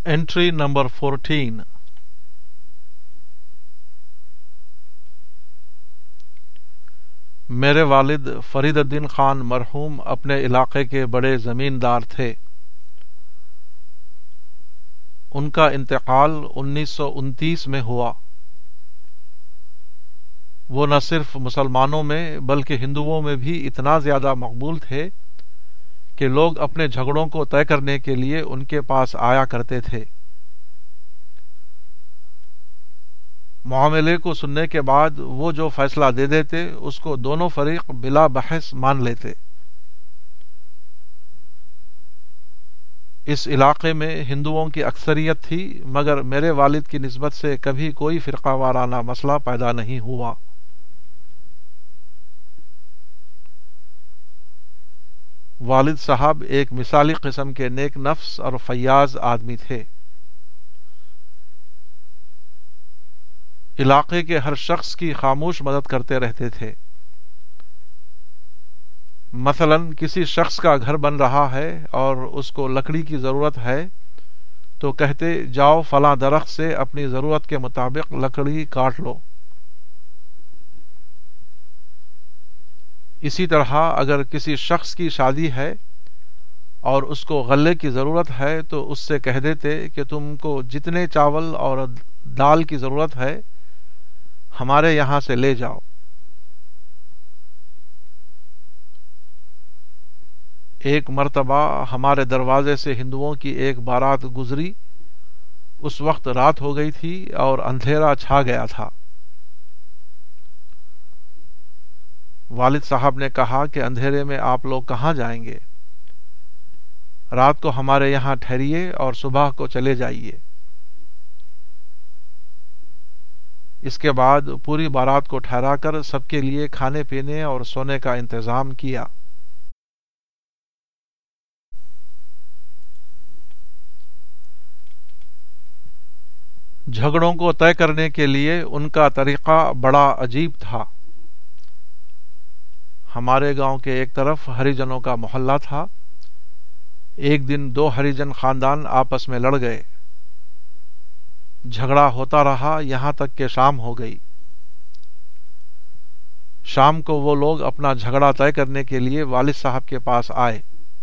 Entry number 14. میرے والد فرید الدین خان مرحوم اپنے علاقے کے بڑے زمیندار تھے. ان کا انتقال 1929 میں ہوا. وہ نہ صرف مسلمانوں میں بلکہ ہندوؤں میں بھی اتنا زیادہ مقبول تھے کہ لوگ اپنے جھگڑوں کو طے کرنے کے لیے ان کے پاس آیا کرتے تھے. معاملے کو سننے کے بعد وہ جو فیصلہ دے دیتے اس کو دونوں فریق بلا بحث مان لیتے. اس علاقے میں ہندوؤں کی اکثریت تھی مگر میرے والد کی نسبت سے کبھی کوئی فرقہ وارانہ مسئلہ پیدا نہیں ہوا. والد صاحب ایک مثالی قسم کے نیک نفس اور فیاض آدمی تھے. علاقے کے ہر شخص کی خاموش مدد کرتے رہتے تھے. مثلا کسی شخص کا گھر بن رہا ہے اور اس کو لکڑی کی ضرورت ہے تو کہتے جاؤ فلاں درخت سے اپنی ضرورت کے مطابق لکڑی کاٹ لو. اسی طرح اگر کسی شخص کی شادی ہے اور اس کو غلے کی ضرورت ہے تو اس سے کہہ دیتے کہ تم کو جتنے چاول اور دال کی ضرورت ہے ہمارے یہاں سے لے جاؤ. ایک مرتبہ ہمارے دروازے سے ہندوؤں کی ایک بارات گزری. اس وقت رات ہو گئی تھی اور اندھیرا چھا گیا تھا. والد صاحب نے کہا کہ اندھیرے میں آپ لوگ کہاں جائیں گے؟ رات کو ہمارے یہاں ٹھہریے اور صبح کو چلے جائیے. اس کے بعد پوری بارات کو ٹھہرا کر سب کے لیے کھانے پینے اور سونے کا انتظام کیا. جھگڑوں کو طے کرنے کے لیے ان کا طریقہ بڑا عجیب تھا. ہمارے گاؤں کے ایک طرف ہریجنوں کا محلہ تھا. ایک دن دو ہریجن خاندان آپس میں لڑ گئے. جھگڑا ہوتا رہا یہاں تک کہ شام ہو گئی. شام کو وہ لوگ اپنا جھگڑا طے کرنے کے لیے والد صاحب کے پاس آئے.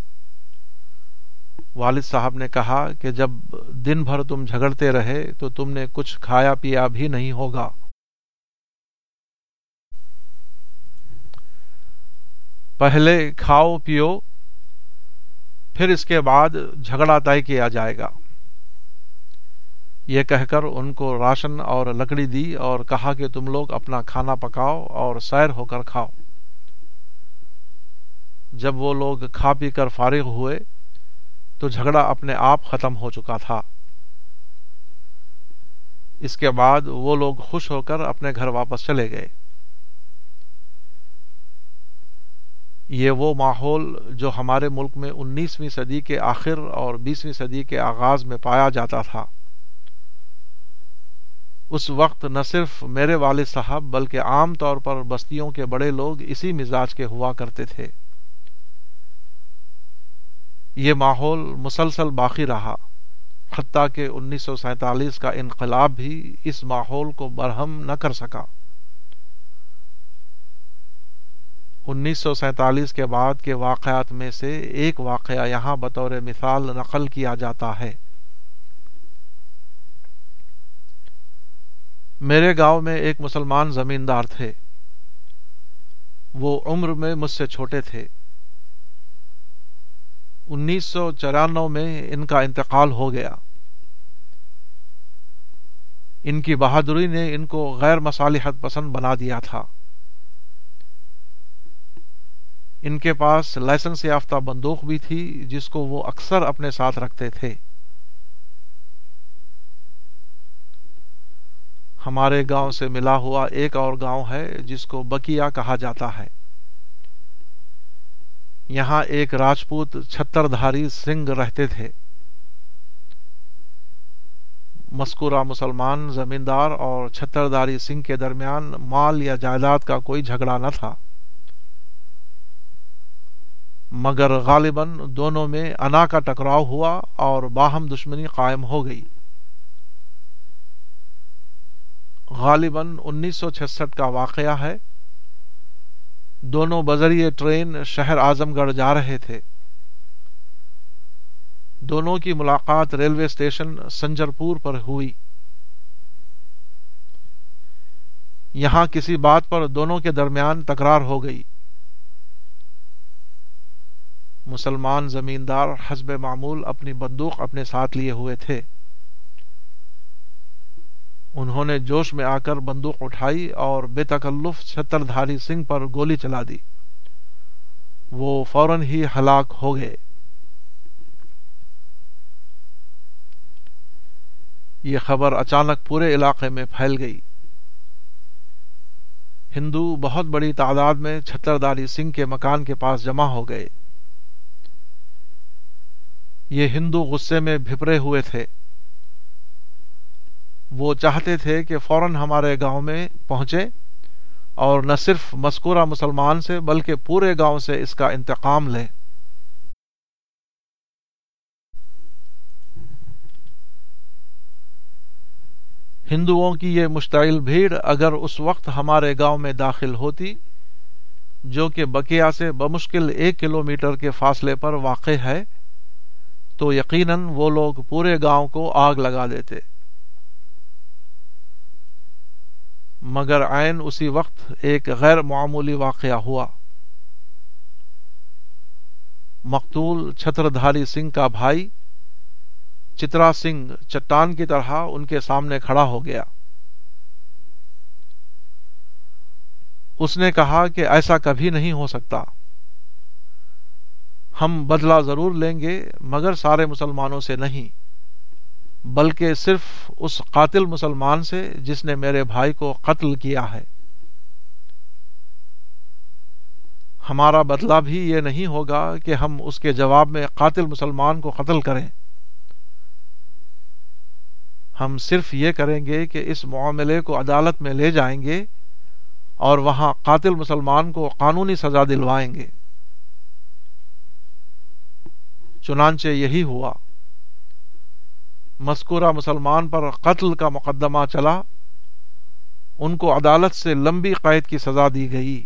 والد صاحب نے کہا کہ جب دن بھر تم جھگڑتے رہے تو تم نے کچھ کھایا پیا بھی نہیں ہوگا. پہلے کھاؤ پیو پھر اس کے بعد جھگڑا طے کیا جائے گا. یہ کہہ کر ان کو راشن اور لکڑی دی اور کہا کہ تم لوگ اپنا کھانا پکاؤ اور سیر ہو کر کھاؤ. جب وہ لوگ کھا پی کر فارغ ہوئے تو جھگڑا اپنے آپ ختم ہو چکا تھا. اس کے بعد وہ لوگ خوش ہو کر اپنے گھر واپس چلے گئے. یہ وہ ماحول جو ہمارے ملک میں 19ویں صدی کے آخر اور 20ویں صدی کے آغاز میں پایا جاتا تھا. اس وقت نہ صرف میرے والد صاحب بلکہ عام طور پر بستیوں کے بڑے لوگ اسی مزاج کے ہوا کرتے تھے. یہ ماحول مسلسل باقی رہا حتیٰ کہ 1947 کا انقلاب بھی اس ماحول کو برہم نہ کر سکا. 1947 کے بعد کے واقعات میں سے ایک واقعہ یہاں بطور مثال نقل کیا جاتا ہے. میرے گاؤں میں ایک مسلمان زمیندار تھے. وہ عمر میں مجھ سے چھوٹے تھے. 1994 میں ان کا انتقال ہو گیا. ان کی بہادری نے ان کو غیر مصالحت پسند بنا دیا تھا. ان کے پاس لائسنس یافتہ بندوق بھی تھی جس کو وہ اکثر اپنے ساتھ رکھتے تھے. ہمارے گاؤں سے ملا ہوا ایک اور گاؤں ہے جس کو بکیا کہا جاتا ہے. یہاں ایک راجپوت چھتر دھاری سنگھ رہتے تھے. مذکورہ مسلمان زمیندار اور چھتر دھاری سنگھ کے درمیان مال یا جائیداد کا کوئی جھگڑا نہ تھا. مگر غالباً دونوں میں انا کا ٹکراؤ ہوا اور باہم دشمنی قائم ہو گئی۔ غالباً 1966 کا واقعہ ہے۔ دونوں بذریعہ ٹرین شہر اعظم گڑھ جا رہے تھے۔ دونوں کی ملاقات ریلوے اسٹیشن سنجر پور پر ہوئی۔ یہاں کسی بات پر دونوں کے درمیان تکرار ہو گئی۔ مسلمان زمیندار حسب معمول اپنی بندوق اپنے ساتھ لیے ہوئے تھے۔ انہوں نے جوش میں آ کر بندوق اٹھائی اور بے تکلف چھتر دھاری سنگھ پر گولی چلا دی۔ وہ فوراً ہی ہلاک ہو گئے۔ یہ خبر اچانک پورے علاقے میں پھیل گئی۔ ہندو بہت بڑی تعداد میں چھترداری سنگھ کے مکان کے پاس جمع ہو گئے۔ یہ ہندو غصے میں بھپرے ہوئے تھے۔ وہ چاہتے تھے کہ فوراً ہمارے گاؤں میں پہنچے اور نہ صرف مذکورہ مسلمان سے بلکہ پورے گاؤں سے اس کا انتقام لیں۔ ہندوؤں کی یہ مشتعل بھیڑ اگر اس وقت ہمارے گاؤں میں داخل ہوتی، جو کہ بکیا سے بمشکل 1 کلومیٹر کے فاصلے پر واقع ہے، تو یقیناً وہ لوگ پورے گاؤں کو آگ لگا دیتے۔ مگر عین اسی وقت ایک غیر معمولی واقعہ ہوا۔ مقتول چھتردھاری سنگھ کا بھائی چترا سنگھ چٹان کی طرح ان کے سامنے کھڑا ہو گیا۔ اس نے کہا کہ ایسا کبھی نہیں ہو سکتا۔ ہم بدلہ ضرور لیں گے مگر سارے مسلمانوں سے نہیں، بلکہ صرف اس قاتل مسلمان سے جس نے میرے بھائی کو قتل کیا ہے۔ ہمارا بدلہ بھی یہ نہیں ہوگا کہ ہم اس کے جواب میں قاتل مسلمان کو قتل کریں۔ ہم صرف یہ کریں گے کہ اس معاملے کو عدالت میں لے جائیں گے اور وہاں قاتل مسلمان کو قانونی سزا دلوائیں گے۔ چنانچہ یہی ہوا۔ مذکورہ مسلمان پر قتل کا مقدمہ چلا، ان کو عدالت سے لمبی قید کی سزا دی گئی۔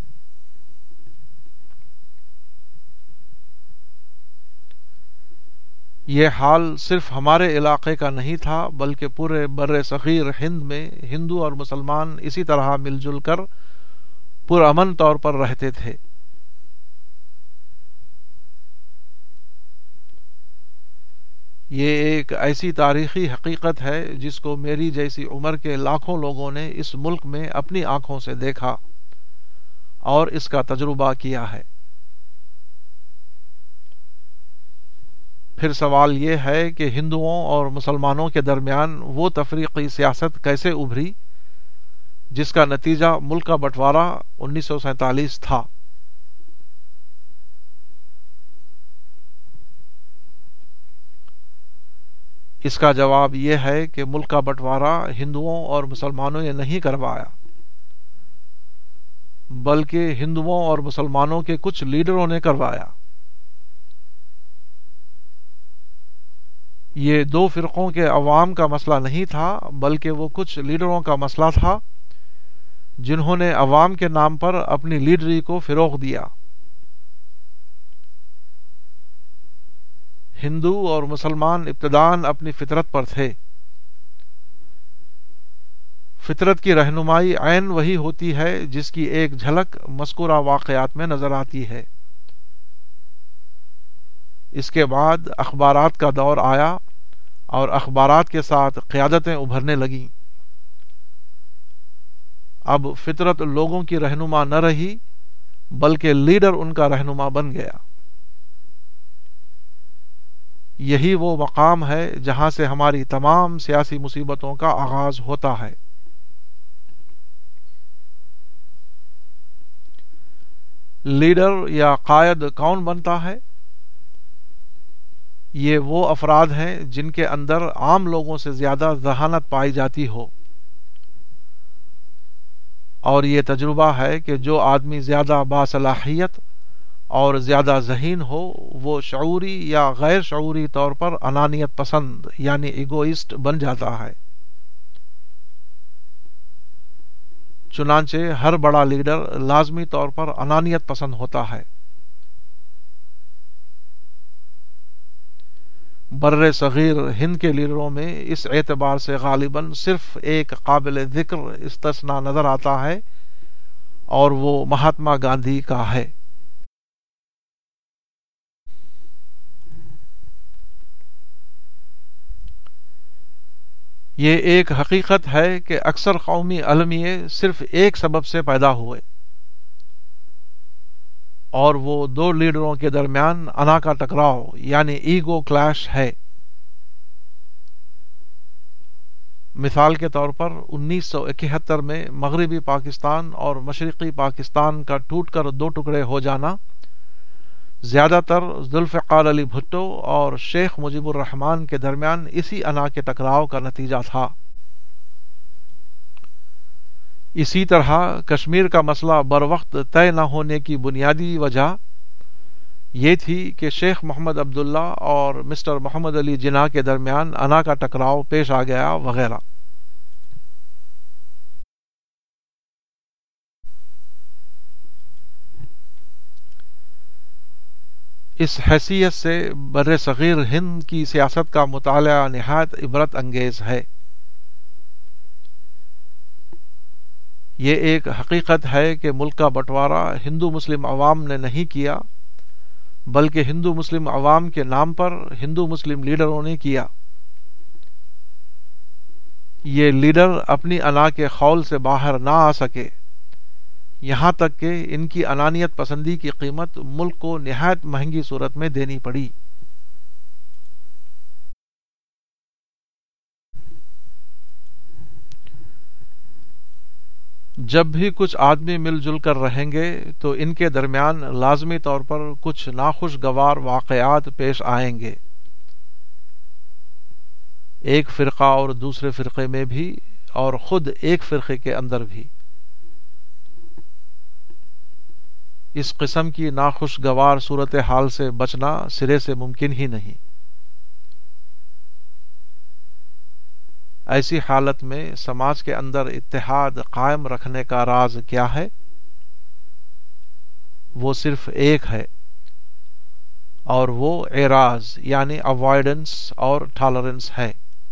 یہ حال صرف ہمارے علاقے کا نہیں تھا بلکہ پورے بر صغیر ہند میں ہندو اور مسلمان اسی طرح مل جل کر پرامن طور پر رہتے تھے۔ یہ ایک ایسی تاریخی حقیقت ہے جس کو میری جیسی عمر کے لاکھوں لوگوں نے اس ملک میں اپنی آنکھوں سے دیکھا اور اس کا تجربہ کیا ہے۔ پھر سوال یہ ہے کہ ہندوؤں اور مسلمانوں کے درمیان وہ تفریقی سیاست کیسے ابھری جس کا نتیجہ ملک کا بٹوارہ 1947 تھا۔ اس کا جواب یہ ہے کہ ملک کا بٹوارہ ہندوؤں اور مسلمانوں نے نہیں کروایا، بلکہ ہندوؤں اور مسلمانوں کے کچھ لیڈروں نے کروایا۔ یہ دو فرقوں کے عوام کا مسئلہ نہیں تھا بلکہ وہ کچھ لیڈروں کا مسئلہ تھا جنہوں نے عوام کے نام پر اپنی لیڈری کو فروغ دیا۔ ہندو اور مسلمان ابتداً اپنی فطرت پر تھے۔ فطرت کی رہنمائی عین وہی ہوتی ہے جس کی ایک جھلک مذکورہ واقعات میں نظر آتی ہے۔ اس کے بعد اخبارات کا دور آیا اور اخبارات کے ساتھ قیادتیں ابھرنے لگیں۔ اب فطرت لوگوں کی رہنما نہ رہی بلکہ لیڈر ان کا رہنما بن گیا۔ یہی وہ مقام ہے جہاں سے ہماری تمام سیاسی مصیبتوں کا آغاز ہوتا ہے۔ لیڈر یا قائد کون بنتا ہے؟ یہ وہ افراد ہیں جن کے اندر عام لوگوں سے زیادہ ذہانت پائی جاتی ہو، اور یہ تجربہ ہے کہ جو آدمی زیادہ باصلاحیت اور زیادہ ذہین ہو وہ شعوری یا غیر شعوری طور پر انانیت پسند یعنی ایگوئسٹ بن جاتا ہے۔ چنانچہ ہر بڑا لیڈر لازمی طور پر انانیت پسند ہوتا ہے۔ بر صغیر ہند کے لیڈروں میں اس اعتبار سے غالباً صرف ایک قابل ذکر استثناء نظر آتا ہے اور وہ مہاتما گاندھی کا ہے۔ یہ ایک حقیقت ہے کہ اکثر قومی المیے صرف ایک سبب سے پیدا ہوئے، اور وہ دو لیڈروں کے درمیان انا کا ٹکراؤ یعنی ایگو کلیش ہے۔ مثال کے طور پر 1971 میں مغربی پاکستان اور مشرقی پاکستان کا ٹوٹ کر دو ٹکڑے ہو جانا زیادہ تر ذوالفقار علی بھٹو اور شیخ مجیب الرحمان کے درمیان اسی انا کے ٹکراؤ کا نتیجہ تھا۔ اسی طرح کشمیر کا مسئلہ بروقت طے نہ ہونے کی بنیادی وجہ یہ تھی کہ شیخ محمد عبداللہ اور مسٹر محمد علی جناح کے درمیان انا کا ٹکراؤ پیش آ گیا وغیرہ۔ اس حیثیت سے بر صغیر ہند کی سیاست کا مطالعہ نہایت عبرت انگیز ہے۔ یہ ایک حقیقت ہے کہ ملک کا بٹوارا ہندو مسلم عوام نے نہیں کیا، بلکہ ہندو مسلم عوام کے نام پر ہندو مسلم لیڈروں نے کیا۔ یہ لیڈر اپنی انا کے خول سے باہر نہ آ سکے، یہاں تک کہ ان کی انانیت پسندی کی قیمت ملک کو نہایت مہنگی صورت میں دینی پڑی۔ جب بھی کچھ آدمی مل جل کر رہیں گے تو ان کے درمیان لازمی طور پر کچھ ناخوشگوار واقعات پیش آئیں گے، ایک فرقہ اور دوسرے فرقے میں بھی اور خود ایک فرقے کے اندر بھی۔ اس قسم کی ناخوشگوار صورتحال سے بچنا سرے سے ممکن ہی نہیں۔ ایسی حالت میں سماج کے اندر اتحاد قائم رکھنے کا راز کیا ہے؟ وہ صرف ایک ہے، اور وہ اعراض یعنی اوائیڈنس اور ٹالرنس ہے۔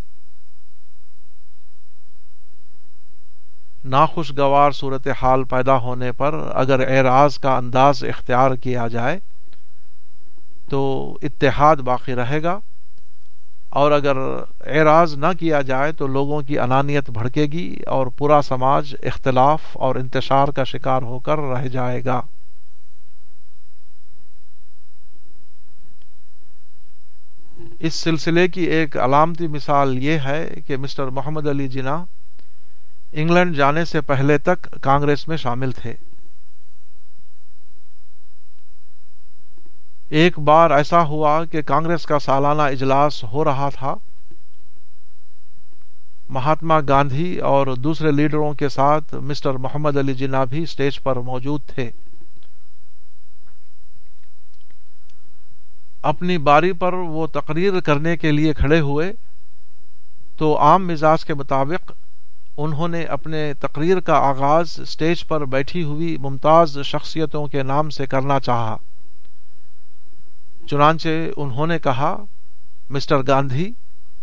ناخوشگوار صورتحال پیدا ہونے پر اگر اعراض کا انداز اختیار کیا جائے تو اتحاد باقی رہے گا، اور اگر اعراض نہ کیا جائے تو لوگوں کی انانیت بھڑکے گی اور پورا سماج اختلاف اور انتشار کا شکار ہو کر رہ جائے گا۔ اس سلسلے کی ایک علامتی مثال یہ ہے کہ مسٹر محمد علی جناح انگلینڈ جانے سے پہلے تک کانگریس میں شامل تھے۔ ایک بار ایسا ہوا کہ کانگریس کا سالانہ اجلاس ہو رہا تھا۔ مہاتما گاندھی اور دوسرے لیڈروں کے ساتھ مسٹر محمد علی جناح بھی اسٹیج پر موجود تھے۔ اپنی باری پر وہ تقریر کرنے کے لیے کھڑے ہوئے تو عام مزاج کے مطابق انہوں نے اپنے تقریر کا آغاز اسٹیج پر بیٹھی ہوئی ممتاز شخصیتوں کے نام سے کرنا چاہا۔ چنانچہ انہوں نے کہا، مسٹر گاندھی۔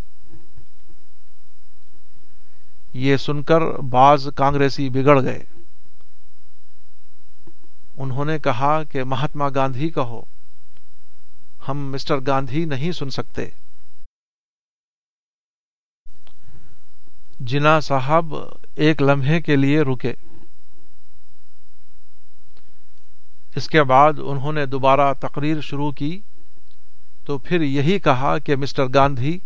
یہ سن کر بعض کانگریسی بگڑ گئے۔ انہوں نے کہا کہ مہاتما گاندھی کہو، ہم مسٹر گاندھی نہیں سن سکتے۔ جناح صاحب ایک لمحے کے لیے رکے، اس کے بعد انہوں نے دوبارہ تقریر شروع کی تو پھر یہی کہا کہ مسٹر گاندھی۔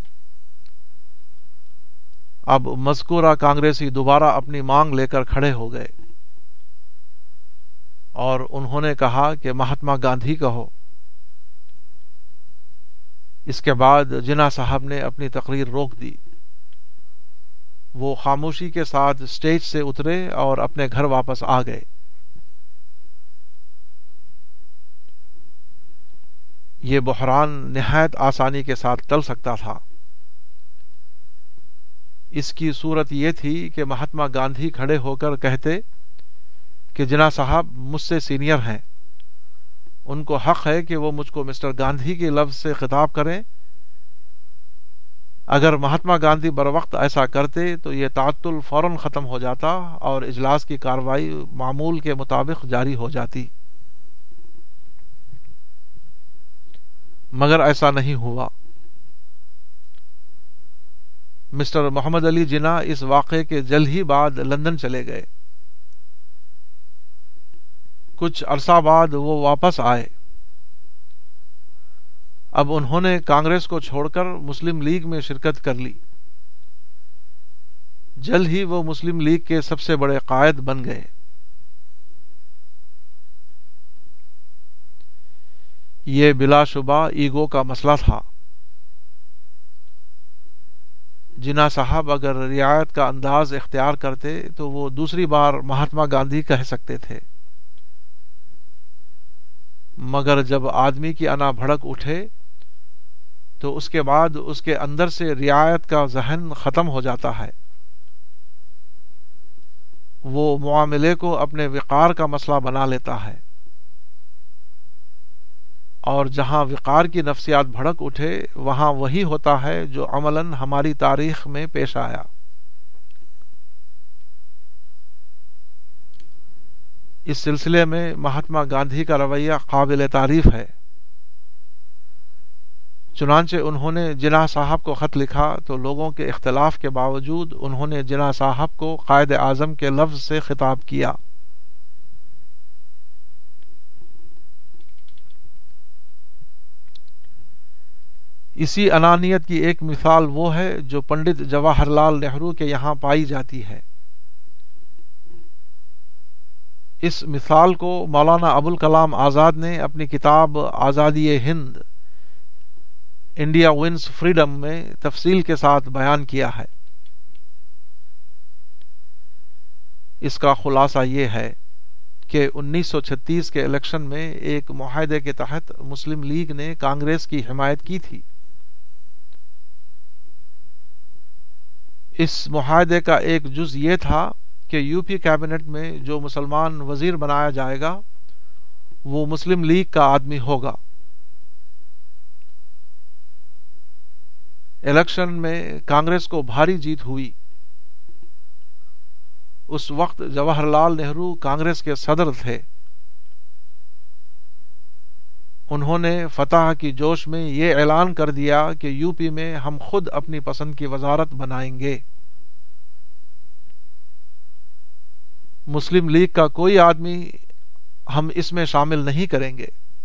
اب مذکورہ کانگریسی دوبارہ اپنی مانگ لے کر کھڑے ہو گئے اور انہوں نے کہا کہ مہاتما گاندھی کہو۔ اس کے بعد جناح صاحب نے اپنی تقریر روک دی۔ وہ خاموشی کے ساتھ اسٹیج سے اترے اور اپنے گھر واپس آ گئے۔ یہ بحران نہایت آسانی کے ساتھ ٹل سکتا تھا۔ اس کی صورت یہ تھی کہ مہاتما گاندھی کھڑے ہو کر کہتے کہ جناح صاحب مجھ سے سینئر ہیں، ان کو حق ہے کہ وہ مجھ کو مسٹر گاندھی کے لفظ سے خطاب کریں۔ اگر مہاتما گاندھی بروقت ایسا کرتے تو یہ تعطل فوراً ختم ہو جاتا اور اجلاس کی کارروائی معمول کے مطابق جاری ہو جاتی، مگر ایسا نہیں ہوا۔ مسٹر محمد علی جناح اس واقعے کے جلد ہی بعد لندن چلے گئے۔ کچھ عرصہ بعد وہ واپس آئے۔ اب انہوں نے کانگریس کو چھوڑ کر مسلم لیگ میں شرکت کر لی۔ جلد ہی وہ مسلم لیگ کے سب سے بڑے قائد بن گئے۔ یہ بلا شبہ ایگو کا مسئلہ تھا۔ جناح صاحب اگر رعایت کا انداز اختیار کرتے تو وہ دوسری بار مہاتما گاندھی کہہ سکتے تھے، مگر جب آدمی کی انا بھڑک اٹھے تو اس کے بعد اس کے اندر سے رعایت کا ذہن ختم ہو جاتا ہے۔ وہ معاملے کو اپنے وقار کا مسئلہ بنا لیتا ہے، اور جہاں وقار کی نفسیات بھڑک اٹھے وہاں وہی ہوتا ہے جو عملاً ہماری تاریخ میں پیش آیا۔ اس سلسلے میں مہاتما گاندھی کا رویہ قابل تعریف ہے۔ چنانچہ انہوں نے جناح صاحب کو خط لکھا تو لوگوں کے اختلاف کے باوجود انہوں نے جناح صاحب کو قائد اعظم کے لفظ سے خطاب کیا۔ اسی انانیت کی ایک مثال وہ ہے جو پنڈت جواہر لال نہرو کے یہاں پائی جاتی ہے۔ اس مثال کو مولانا ابوالکلام آزاد نے اپنی کتاب آزادی ہند انڈیا ونز فریڈم میں تفصیل کے ساتھ بیان کیا ہے۔ اس کا خلاصہ یہ ہے کہ 1936 کے الیکشن میں ایک معاہدے کے تحت مسلم لیگ نے کانگریس کی حمایت کی تھی۔ اس معاہدے کا ایک جز یہ تھا کہ یو پی کیبنٹ میں جو مسلمان وزیر بنایا جائے گا وہ مسلم لیگ کا آدمی ہوگا۔ الیکشن میں کانگریس کو بھاری جیت ہوئی۔ اس وقت جواہر لال نہرو کانگریس کے صدر تھے۔ انہوں نے فتح کی جوش میں یہ اعلان کر دیا کہ یو پی میں ہم خود اپنی پسند کی وزارت بنائیں گے۔ مسلم لیگ کا کوئی آدمی ہم اس میں شامل نہیں کریں گے۔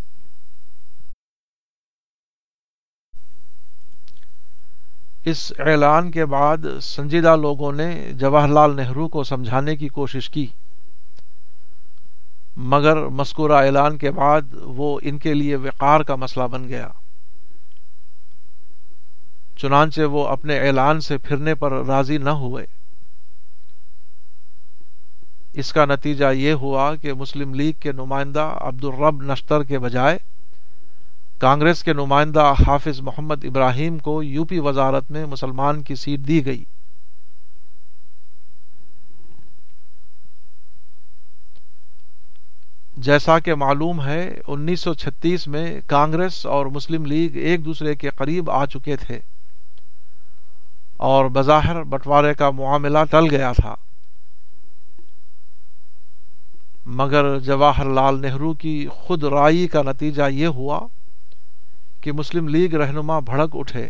اس اعلان کے بعد سنجیدہ لوگوں نے جواہر لال نہرو کو سمجھانے کی کوشش کی، مگر مذکورہ اعلان کے بعد وہ ان کے لیے وقار کا مسئلہ بن گیا۔ چنانچہ وہ اپنے اعلان سے پھرنے پر راضی نہ ہوئے۔ اس کا نتیجہ یہ ہوا کہ مسلم لیگ کے نمائندہ عبدالرب نشتر کے بجائے کانگریس کے نمائندہ حافظ محمد ابراہیم کو یو پی وزارت میں مسلمان کی سیٹ دی گئی۔ جیسا کہ معلوم ہے 1936 میں کانگریس اور مسلم لیگ ایک دوسرے کے قریب آ چکے تھے اور بظاہر بٹوارے کا معاملہ ٹل گیا تھا، مگر جواہر لال نہرو کی خود رائے کا نتیجہ یہ ہوا کہ مسلم لیگ رہنما بھڑک اٹھے۔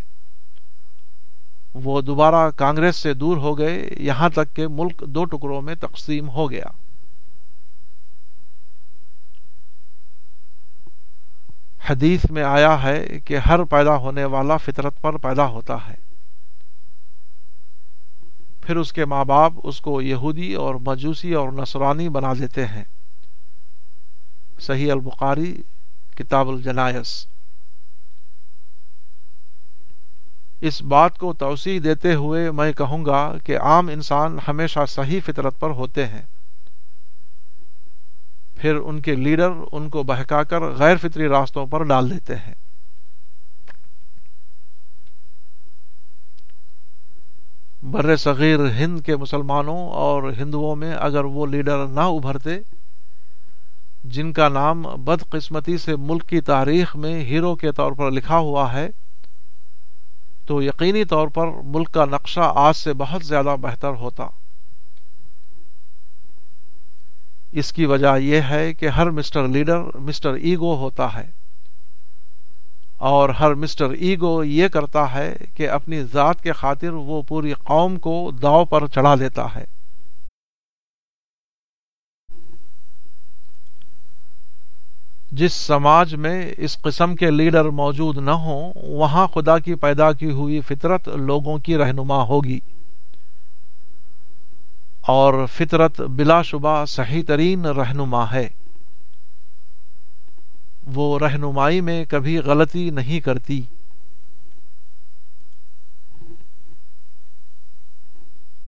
وہ دوبارہ کانگریس سے دور ہو گئے، یہاں تک کہ ملک دو ٹکڑوں میں تقسیم ہو گیا۔ حدیث میں آیا ہے کہ ہر پیدا ہونے والا فطرت پر پیدا ہوتا ہے، پھر اس کے ماں باپ اس کو یہودی اور مجوسی اور نصرانی بنا دیتے ہیں۔ صحیح البخاری کتاب الجنائز۔ اس بات کو توسیع دیتے ہوئے میں کہوں گا کہ عام انسان ہمیشہ صحیح فطرت پر ہوتے ہیں، پھر ان کے لیڈر ان کو بہکا کر غیر فطری راستوں پر ڈال دیتے ہیں۔ بر صغیر ہند کے مسلمانوں اور ہندوؤں میں اگر وہ لیڈر نہ ابھرتے جن کا نام بدقسمتی سے ملک کی تاریخ میں ہیرو کے طور پر لکھا ہوا ہے، تو یقینی طور پر ملک کا نقشہ آج سے بہت زیادہ بہتر ہوتا۔ اس کی وجہ یہ ہے کہ ہر مسٹر لیڈر مسٹر ایگو ہوتا ہے، اور ہر مسٹر ایگو یہ کرتا ہے کہ اپنی ذات کے خاطر وہ پوری قوم کو داؤ پر چڑھا دیتا ہے۔ جس سماج میں اس قسم کے لیڈر موجود نہ ہوں وہاں خدا کی پیدا کی ہوئی فطرت لوگوں کی رہنما ہوگی، اور فطرت بلا شبہ صحیح ترین رہنما ہے۔ وہ رہنمائی میں کبھی غلطی نہیں کرتی۔